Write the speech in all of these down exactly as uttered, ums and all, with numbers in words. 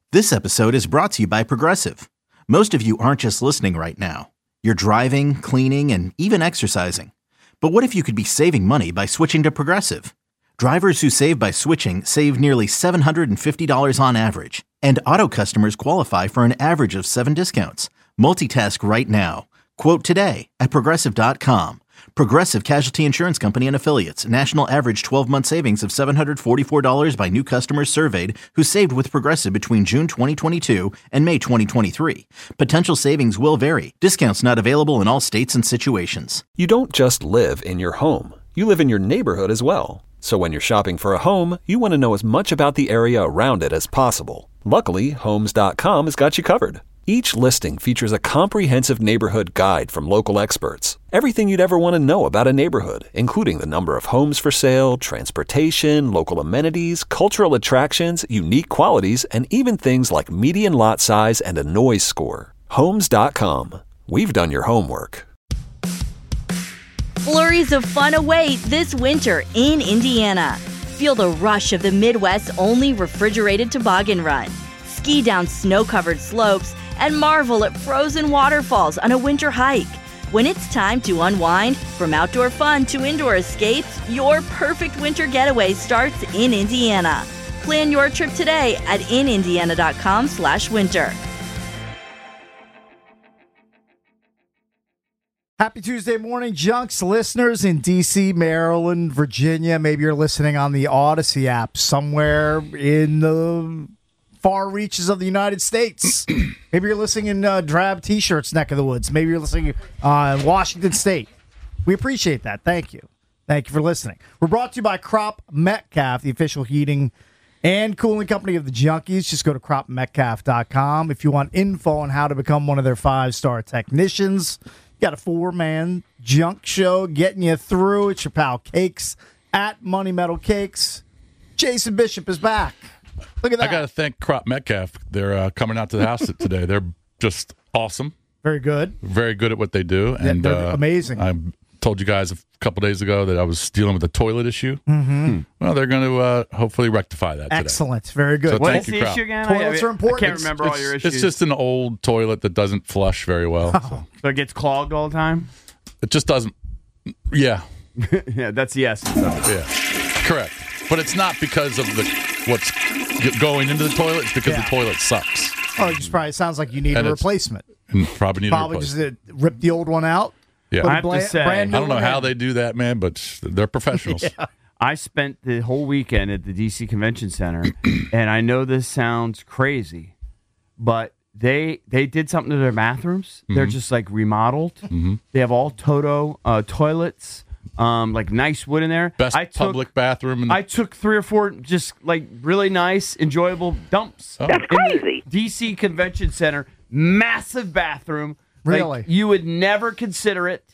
This episode is brought to you by Progressive. Most of you aren't just listening right now. You're driving, cleaning, and even exercising. But what if you could be saving money by switching to Progressive? Drivers who save by switching save nearly seven hundred fifty dollars on average. And auto customers qualify for an average of seven discounts. Multitask right now. Quote today at Progressive dot com. Progressive Casualty Insurance Company and Affiliates. National average twelve-month savings of seven hundred forty-four dollars by new customers surveyed who saved with Progressive between June twenty twenty-two and May twenty twenty-three. Potential savings will vary. Discounts not available in all states and situations. You don't just live in your home. You live in your neighborhood as well. So when you're shopping for a home, you want to know as much about the area around it as possible. Luckily, Homes dot com has got you covered. Each listing features a comprehensive neighborhood guide from local experts. Everything you'd ever want to know about a neighborhood, including the number of homes for sale, transportation, local amenities, cultural attractions, unique qualities, and even things like median lot size and a noise score. Homes dot com. We've done your homework. Flurries of fun await this winter in Indiana. Feel the rush of the Midwest's only refrigerated toboggan run. Ski down snow-covered slopes and marvel at frozen waterfalls on a winter hike. When it's time to unwind, from outdoor fun to indoor escapes, your perfect winter getaway starts in Indiana. Plan your trip today at in indiana dot com slash winter. Happy Tuesday morning, Junks listeners in D C, Maryland, Virginia. Maybe you're listening on the Odyssey app somewhere in the far reaches of the United States. Maybe you're listening in uh, drab T-shirts neck of the woods. Maybe you're listening uh, in Washington State. We appreciate that. Thank you. Thank you for listening. We're brought to you by Crop Metcalf, the official heating and cooling company of the Junkies. Just go to crop metcalf dot com if you want info on how to become one of their five-star technicians. You got a four-man junk show getting you through. It's your pal Cakes at Money Metal Cakes. Jason Bishop is back. Look at that. I got to thank Crop Metcalf. They're uh, coming out to the house today. They're just awesome. Very good. Very good at what they do. Yeah, and they're uh, amazing. I told you guys a couple days ago that I was dealing with a toilet issue. Mm-hmm. Well, they're going to uh, hopefully rectify that today. Excellent. Very good. So What thank is you, the Crop. issue again? Toilets I, are important. I can't remember it's, all your it's issues. just an old toilet that doesn't flush very well. Oh. So. So it gets clogged all the time? It just doesn't. Yeah. Yeah, that's the essence of it. Yeah. Correct. But it's not because of the what's going into the toilet. It's because Yeah. the toilet sucks. Oh, it just probably sounds like you need And a it's- replacement. And probably need Probably a just replacement. uh, rip the old one out. Yeah. put a I have to bla- say, brand new I don't know one how in. they do that, man, but they're professionals. Yeah. I spent the whole weekend at the D C Convention Center, and I know this sounds crazy, but they they did something to their bathrooms. They're just like remodeled. Mm-hmm. They have all Toto uh, toilets, um, like nice wood in there. Best I took, public bathroom. In the- I took three or four just like really nice, enjoyable dumps. Oh. That's crazy. D C Convention Center, massive bathroom. Really? Like, you would never consider it.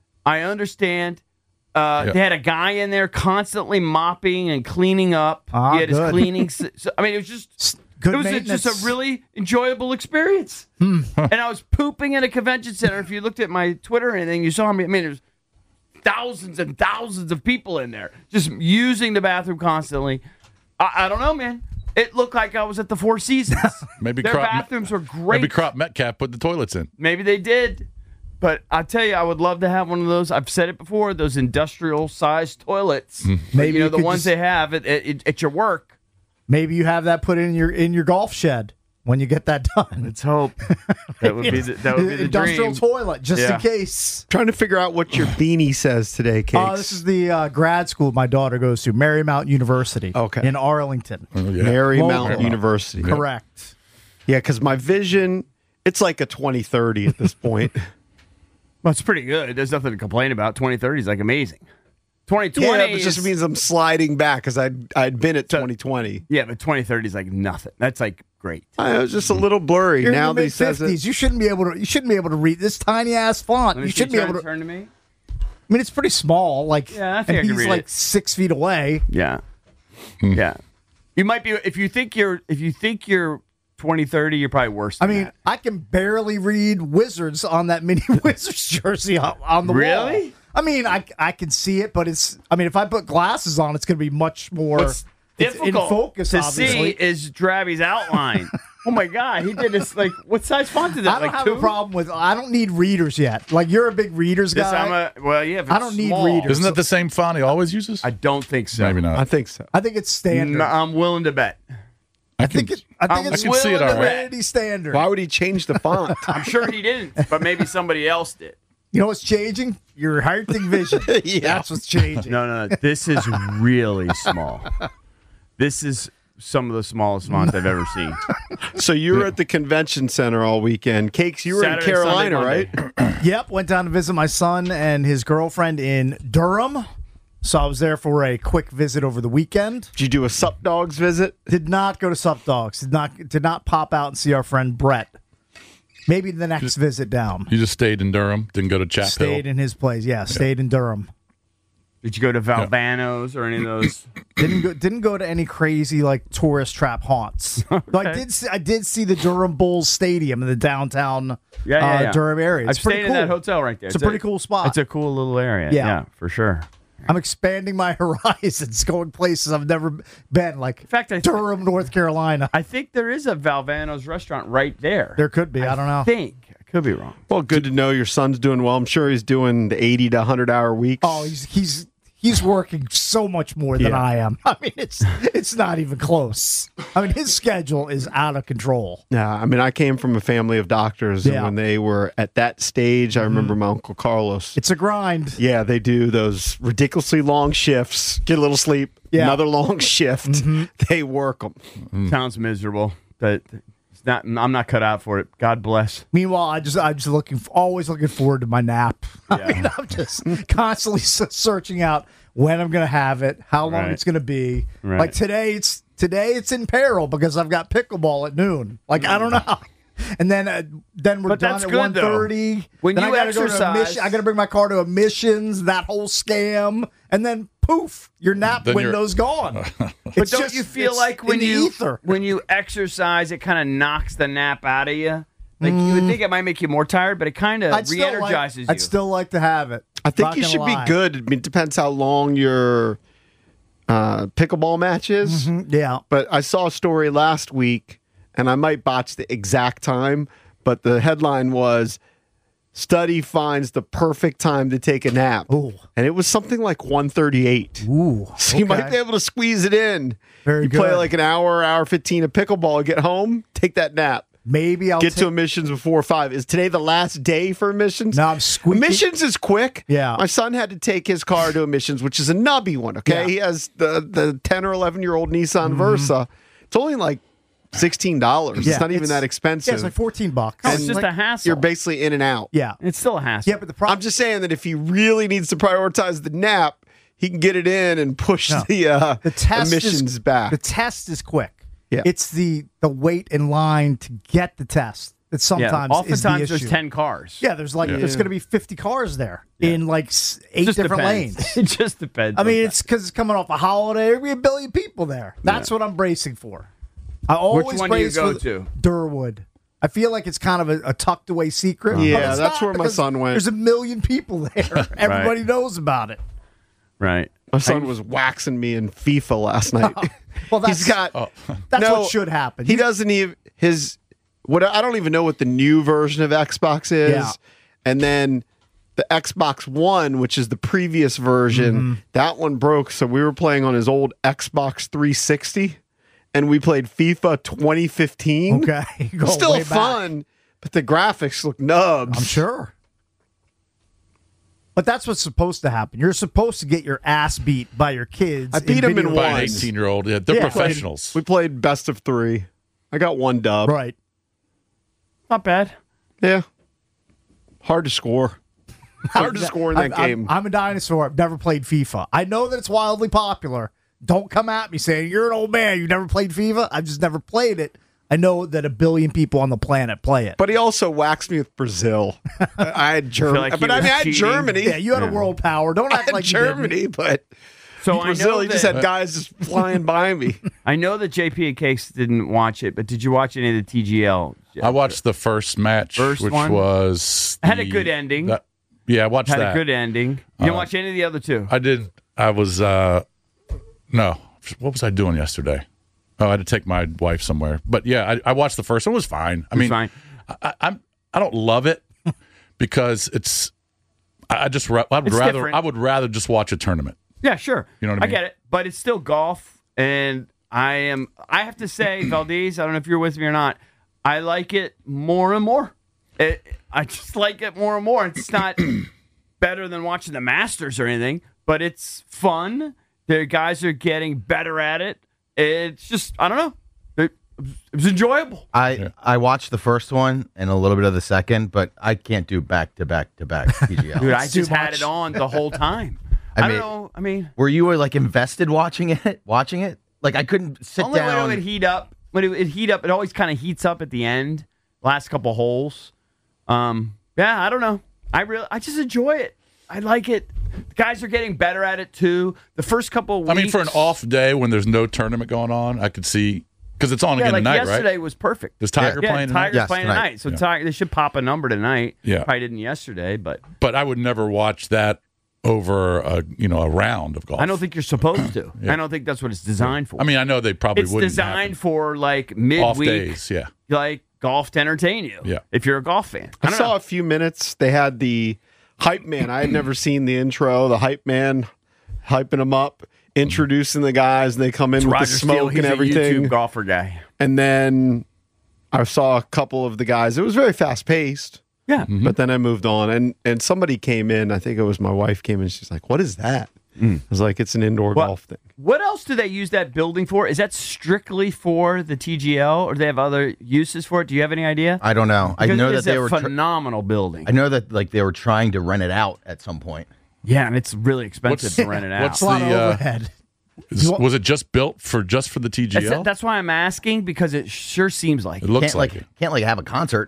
I understand. Uh, Yeah. They had a guy in there constantly mopping and cleaning up. Ah, he had his good. cleaning. s- So, I mean, it was just Good it was a, maintenance. just a really enjoyable experience. Hmm. And I was pooping in a convention center. If you looked at my Twitter or anything, you saw me. I mean, there's thousands and thousands of people in there just using the bathroom constantly. I, I don't know, man. It looked like I was at the Four Seasons. Maybe Their Crop, bathrooms were great. Maybe Crop Metcalf put the toilets in. Maybe they did. But I tell you, I would love to have one of those. I've said it before, those industrial-sized toilets. Maybe you know, you the could ones just- they have at, at, at your work. Maybe you have that put in your in your golf shed when you get that done. Let's hope. That would be the, that would be the Industrial dream. toilet, just Yeah. in case. Trying to figure out what your beanie says today, Cakes. Uh, this is the uh, grad school my daughter goes to, Marymount University Okay. in Arlington. Oh, yeah. Marymount Local. University. Correct. Yeah, because my vision, it's like a twenty thirty at this point. Well, it's pretty good. There's nothing to complain about. twenty thirty is like amazing. twenty twenty yeah, it is, just means I'm sliding back because I'd, I'd been at twenty twenty. yeah, but twenty thirty is like nothing. That's like great. I was just a little blurry. You're now in that the he says it. mid-fifties. You shouldn't be able to. You shouldn't be able to read this tiny ass font. Let me You see, shouldn't be try able and to. turn to me. I mean, it's pretty small. Like, Yeah, I think and I can he's read like it. six feet away. Yeah, Hmm. yeah. You might be if you think you're if you think you're twenty thirty, you're probably worse. I Than mean, that. I can barely read Wizards on that mini Wizards jersey on, on the wall. Really? I mean, I, I can see it, but it's. I mean, if I put glasses on, it's going to be much more What's it's difficult in focus. to obviously, see is Drabby's outline. Oh my God, he did this like what size font is that? I don't like have two? a problem with. I don't need readers yet. Like you're a big readers This, guy. I'm a, well, yeah. If I it's don't need small. readers. Isn't that the same font he always uses? I don't think so. Maybe not. I think so. I think it's standard. No, I'm willing to bet. I I think it, I think I'm it's I can see it willing all to right. bet. Vanity standard. Why would he change the font? I'm sure he didn't, but maybe somebody else did. You know what's changing? Your hunting vision. Yeah. That's what's changing. No, no, no. This is really small. This is some of the smallest font I've ever seen. So you were at the convention center all weekend. Cakes, you were Saturday, in Carolina, Sunday, right? Monday. Yep, went down to visit my son and his girlfriend in Durham. So I was there for a quick visit over the weekend. Did you do a Sup Dogs visit? Did not go to Sup Dogs. Did not did not pop out and see our friend Brett. Maybe the next visit down. You just stayed in Durham, didn't go to Chapel. Stayed in his place. Yeah, stayed in Durham. Did you go to Valvano's or any of those? Didn't go didn't go to any crazy like tourist trap haunts. Though I did see, I did see the Durham Bulls Stadium in the downtown Yeah, yeah, uh, yeah. Durham area. It's I've pretty stayed cool. in that hotel right there. It's a pretty cool spot. It's a cool little area. Yeah. Yeah, for sure. I'm expanding my horizons, going places I've never been, like In fact, I th- Durham, North Carolina. I think there is a Valvano's restaurant right there. There could be. I don't know. I think. I could be wrong. Well, good to know your son's doing well. I'm sure he's doing the eighty to one hundred hour weeks. Oh, he's he's he's working so much more than Yeah. I am. I mean, it's it's not even close. I mean, his schedule is out of control. Yeah, I mean, I came from a family of doctors, Yeah. and when they were at that stage, I remember my Uncle Carlos. It's a grind. Yeah, they do those ridiculously long shifts, get a little sleep, Yeah. another long shift. They work them. Sounds miserable. But it's not. I'm not cut out for it. God bless. Meanwhile, I just I'm just looking always looking forward to my nap. I Yeah. mean, I'm just constantly s- searching out when I'm going to have it, how long Right. it's going to be. Right. Like today, it's today it's in peril because I've got pickleball at noon. Like I don't know. And then uh, then we're But done that's at good, one thirty. When then you I gotta go to exercise- admission, I got to bring my car to admissions. That whole scam, and then poof, your nap Then you're- window's gone. But It's don't just- you feel it's like when in the you ether. when you exercise, it kind of knocks the nap out of you? Like you would think it might make you more tired, but it kind of Mm. I'd still like- re-energizes you. I'd still like to have it. I think Not you gonna should lie. be good. I mean, it depends how long your uh, pickleball match is. Yeah. But I saw a story last week, and I might botch the exact time, but the headline was study finds the perfect time to take a nap. Ooh. And it was something like one thirty-eight. Ooh. So you might okay. be able to squeeze it in. Very you play good. like an hour, hour fifteen of pickleball, get home, take that nap. Maybe I'll Get take, to admissions before five. Is today the last day for admissions? No, I'm squeaking- Admissions is quick. Yeah. My son had to take his car to admissions, which is a nubby one. Okay, Yeah. Mm-hmm. he has the the ten or eleven year old Nissan Versa. It's only like sixteen dollars. Yeah, it's not even it's- that Yeah, expensive. it's like fourteen bucks. Oh, it's and, just like, a hassle. You're basically in and out. Yeah. it's still a hassle. Yeah, but the problem I'm just saying that if he really needs to prioritize the nap, he can get it in and push No. the uh, the test admissions is, back. The test is quick. Yeah. It's the the wait in line to get the test that yeah. sometimes is the Oftentimes issue. there's ten cars. Yeah, there's like there's going to be fifty cars there in like s- eight Just different depends. lanes. It just depends. I mean, on it's because it's coming off a holiday. There'll be a billion people there. That's what I'm bracing for. I always one do you brace go for to? Durwood. I feel like it's kind of a, a tucked away secret. Yeah, but it's that's not where my because son went. There's a million people there. Everybody knows about it. right. My son was waxing me in FIFA last night. Well, that's He's got. that's No, what should happen. He You- doesn't even his what I don't even know what the new version of Xbox is. Yeah. And then the Xbox One, which is the previous version, Mm-hmm. that one broke. So we were playing on his old Xbox three sixty, and we played FIFA twenty fifteen. Okay, go Still way back. fun, but the graphics look nubs. I'm sure. But that's what's supposed to happen. You're supposed to get your ass beat by your kids. I beat 'em in video By an one. games. eighteen year old. Yeah, they're Yeah. professionals. We played best of three. I got one dub. Right. Not bad. Yeah. Hard to score. Hard to score in that I'm, I'm- game. I'm a dinosaur. I've never played FIFA. I know that it's wildly popular. Don't come at me saying you're an old man. You've never played FIFA. I've just never played it. I know that a billion people on the planet play it. But he also waxed me with Brazil. I had Germany, like he but I was mean, I had cheating? Germany. Yeah, you had a world power. Don't I act had like you didn't. Germany, but So I Brazil, know he just that, had guys just flying by me. I know that J P and Cakes didn't watch it, but did you watch any of the T G L? I watched the first match, First which one? was Had a the- good ending. that- yeah, I watched Had that. a good ending. You didn't watch any of the other two? I didn't. I was uh, no. What was I doing yesterday? Oh, I had to take my wife somewhere. But yeah, I, I watched the first one. It was fine. I It was mean, fine. I, I'm I don't love it because it's. I I just ra- I would It's rather different. I would rather just watch a tournament. Yeah, sure. You know what I mean? I get it, but it's still golf, and I am. I have to say, Valdez. I don't know if you're with me or not. I like it more and more. It, I just like it more and more. It's not better than watching the Masters or anything, but it's fun. The guys are getting better at it. It's just I don't know. It, it was enjoyable. I Yeah. I watched the first one and a little bit of the second, but I can't do back to back to back P G L. Dude, I It's too just had much. it on the whole time. I I, mean- don't know. I mean, Were you like invested watching it? Watching it? Like I couldn't sit only down. when it would heat up. When it would heat up, it always kind of heats up at the end. Last couple holes. Um, yeah, I don't know. I really, I just enjoy it. I like it. The guys are getting better at it too. The first couple of weeks. I mean, for an off day when there's no tournament going on, I could see because it's on yeah, again like tonight, yesterday right? was perfect. Does Tiger Yeah, playing tonight? Tiger's Yes, playing tonight. tonight. So Yeah. Tiger, they should pop a number tonight. Yeah. Probably didn't yesterday, but But I would never watch that over a you know a round of golf. I don't think you're supposed to. Yeah. I don't think that's what it's designed for. I mean, I know they probably it's wouldn't designed happen. for like off midweek, days. Yeah, like golf to entertain you. Yeah. If you're a golf fan, I, I don't saw know. a few minutes. They had the hype man. I had never seen the intro. The hype man hyping them up, introducing the guys. And they come in It's with Roger the Steele. smoke He's and a everything. YouTube golfer guy. And then I saw a couple of the guys. It was very fast paced. Yeah. But then I moved on, and and somebody came in. I think it was my wife came in. She's like, "What is that?" I was like, "It's an indoor What- golf thing." What else do they use that building for? Is that strictly for the T G L, or do they have other uses for it? Do you have any idea? I don't know. I Because know it that is they a were. tr- phenomenal building. I know that like they were trying to rent it out at some point. Yeah, and it's really expensive What's- to rent it out. what's It's a lot of the, uh, overhead. Is- was it just built for just for the T G L? That's, that's why I'm asking, because it sure seems like it it. looks Can't like, like it. can't like have a concert.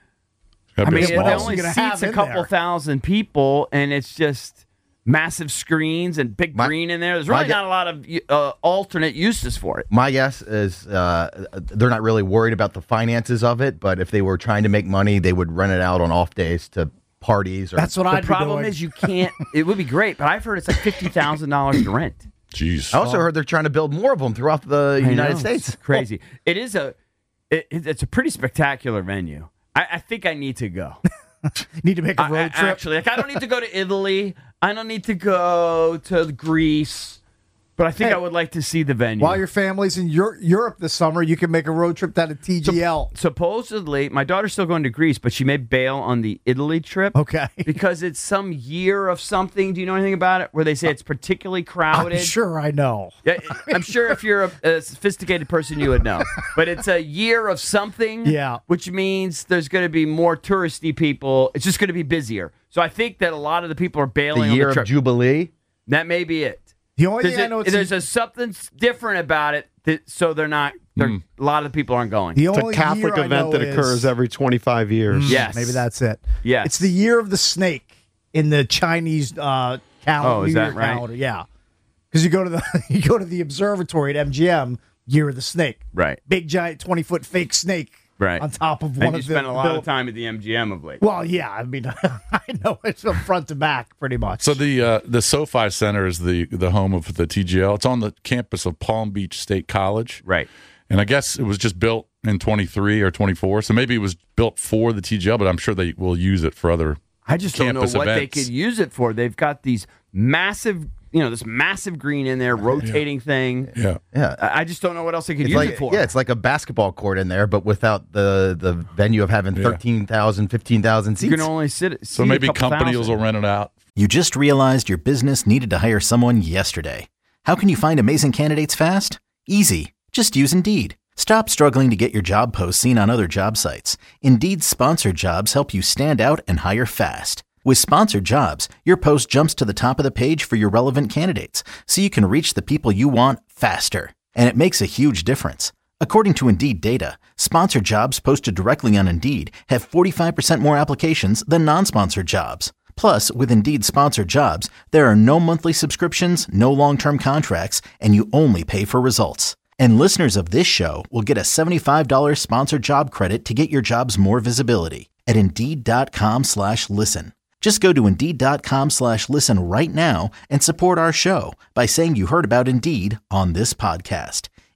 Gotta I be mean, a it small else only you gonna seats have a in couple there? thousand people, and it's just massive screens and big My- green in there. There's my really gu- not a lot of uh, alternate uses for it. My guess is uh, they're not really worried about the finances of it, but if they were trying to make money, they would rent it out on off days to parties. Or That's what The I'd be problem doing. is you can't. It would be great, but I've heard it's like fifty thousand dollars to rent. Jeez. I also heard they're trying to build more of them throughout the I United know, States. it's crazy. It is a. It, it- it's a pretty spectacular venue. I, I think I need to go. Need to make a I- road I- trip. Actually, like I don't need to go to Italy. I don't need to go to Greece. But I think Hey, I would like to see the venue. While your family's in Eur- Europe this summer, you can make a road trip down to T G L. Supposedly, my daughter's still going to Greece, but she may bail on the Italy trip. Okay. Because it's some year of something. Do you know anything about it? Where they say it's particularly crowded. I'm sure I know. Yeah, I'm sure if you're a, a sophisticated person, you would know. But it's a year of something. Yeah. Which means there's going to be more touristy people. It's just going to be busier. So I think that a lot of the people are The bailing on year the of trip. Jubilee. That may be it. The only There's, thing I a, know it's there's a something s- different about it, that, so they're not. They're, Hmm. A lot of the people aren't going. the It's a only Catholic year I event know that occurs is- every twenty-five years. Yes. Maybe that's it. Yes. It's the year of the snake in the Chinese uh, calendar. Oh, is New that Year right? Calendar. Yeah, because you go to the you go to the observatory at M G M. Year of the snake. Right. Big giant twenty foot fake snake. Right. On top of And one you of the. spent a lot build- of time at the M G M of late. Well, yeah. I mean, I know it's from front to back, pretty much. So the uh, the SoFi Center is the the home of the T G L. It's on the campus of Palm Beach State College, Right. and I guess it was just built in twenty-three or twenty-four. So maybe it was built for the T G L, but I'm sure they will use it for other. I just don't know campus what they events. could use it for. They've got these massive, you know, this massive green in there, rotating thing. Yeah. Yeah. I I just don't know what else they could It's use like it for. yeah, it's like a basketball court in there, but without the the venue of having Yeah. thirteen thousand, fifteen thousand seats. You can only sit. So maybe companies will rent it out. You just realized your business needed to hire someone yesterday. How can you find amazing candidates fast? Easy. Just use Indeed. Stop struggling to get your job posts seen on other job sites. Indeed's sponsored jobs help you stand out and hire fast. With sponsored jobs, your post jumps to the top of the page for your relevant candidates, so you can reach the people you want faster. And it makes a huge difference. According to Indeed data, sponsored jobs posted directly on Indeed have forty-five percent more applications than non-sponsored jobs. Plus, with Indeed sponsored jobs, there are no monthly subscriptions, no long-term contracts, and you only pay for results. And listeners of this show will get a seventy-five dollars sponsored job credit to get your jobs more visibility at Indeed.com slash listen. Just go to Indeed.com slash listen right now and support our show by saying you heard about Indeed on this podcast.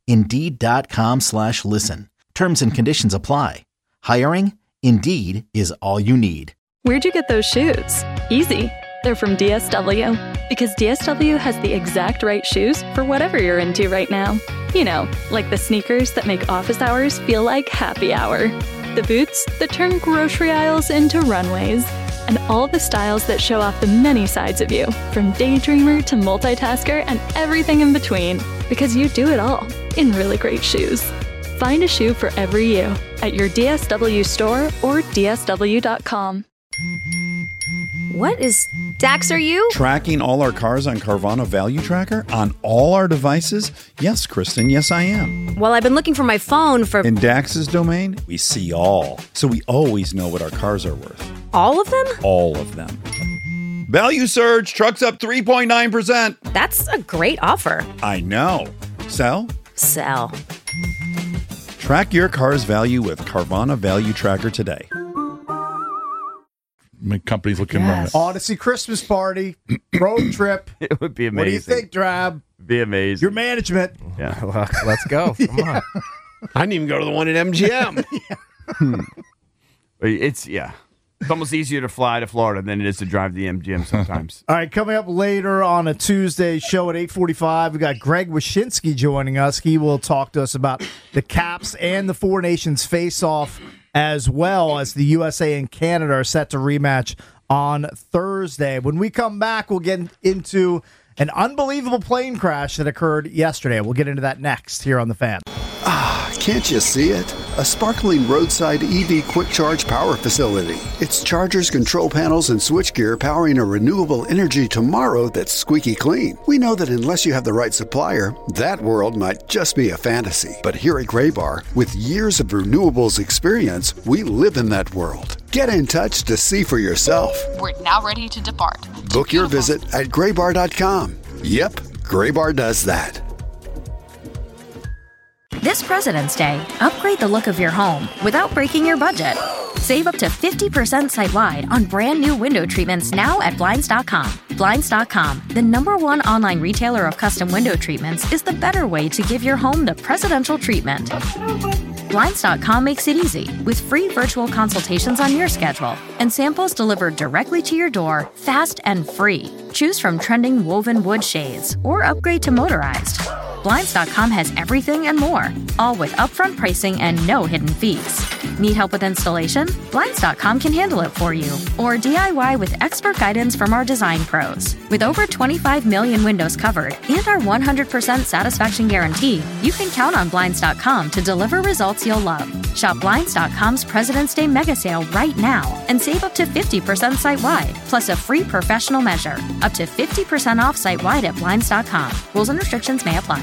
Indeed.com slash listen. Terms and conditions apply. Hiring? Indeed is all you need. Where'd you get those shoes? Easy. They're from D S W. Because D S W has the exact right shoes for whatever you're into right now. You know, like the sneakers that make office hours feel like happy hour. The boots that turn grocery aisles into runways. And all the styles that show off the many sides of you, from daydreamer to multitasker and everything in between. Because you do it all in really great shoes. Find a shoe for every you at your D S W store or D S W dot com. What is Dax, are you? Tracking all our cars on Carvana Value Tracker on all our devices? Yes, Kristen, yes, I am. Well, I've been looking for my phone for... In Dax's domain, we see all. So we always know what our cars are worth. All of them? All of them. Value surge, trucks up three point nine percent. That's a great offer. I know. Sell? Sell. Track your car's value with Carvana Value Tracker today. Make companies looking yes. Odyssey Christmas party, road trip. It would be amazing. What do you think, Drab? Be amazing. Your management. Yeah. Well, let's go. Come yeah. on. I didn't even go to the one at M G M. yeah. hmm. It's, yeah. It's almost easier to fly to Florida than it is to drive the M G M sometimes. All right, coming up later on a Tuesday show at eight forty-five, we got Greg Wyshynski joining us. He will talk to us about the Caps and the Four Nations face-off, as well as the U S A and Canada are set to rematch on Thursday. When we come back, we'll get into an unbelievable plane crash that occurred yesterday. We'll get into that next here on The Fan. Ah, can't you see it? A sparkling roadside E V quick charge power facility. It's chargers, control panels, and switchgear powering a renewable energy tomorrow that's squeaky clean. We know that unless you have the right supplier, that world might just be a fantasy. But here at Graybar, with years of renewables experience, we live in that world. Get in touch to see for yourself. We're now ready to depart. Book your visit at graybar dot com. Yep, Graybar does that. This President's Day, upgrade the look of your home without breaking your budget. Save up to fifty percent site-wide on brand new window treatments now at Blinds dot com. Blinds dot com, the number one online retailer of custom window treatments, is the better way to give your home the presidential treatment. Blinds dot com makes it easy with free virtual consultations on your schedule and samples delivered directly to your door, fast and free. Choose from trending woven wood shades or upgrade to motorized. Blinds dot com has everything and more, all with upfront pricing and no hidden fees. Need help with installation? Blinds dot com can handle it for you. Or D I Y with expert guidance from our design pros. With over twenty-five million windows covered and our one hundred percent satisfaction guarantee, you can count on Blinds dot com to deliver results you'll love. Shop Blinds dot com's President's Day mega sale right now and save up to fifty percent site-wide, plus a free professional measure. Up to fifty percent off site-wide at Blinds dot com. Rules and restrictions may apply.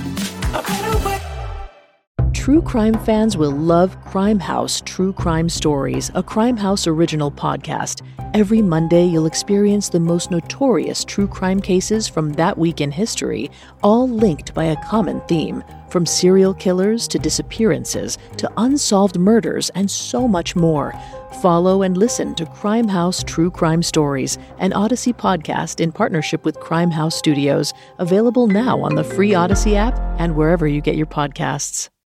True crime fans will love Crime House True Crime Stories, a Crime House original podcast. Every Monday, you'll experience the most notorious true crime cases from that week in history, all linked by a common theme. From serial killers to disappearances to unsolved murders and so much more. Follow and listen to Crime House True Crime Stories, an Odyssey podcast in partnership with Crime House Studios, available now on the free Odyssey app and wherever you get your podcasts.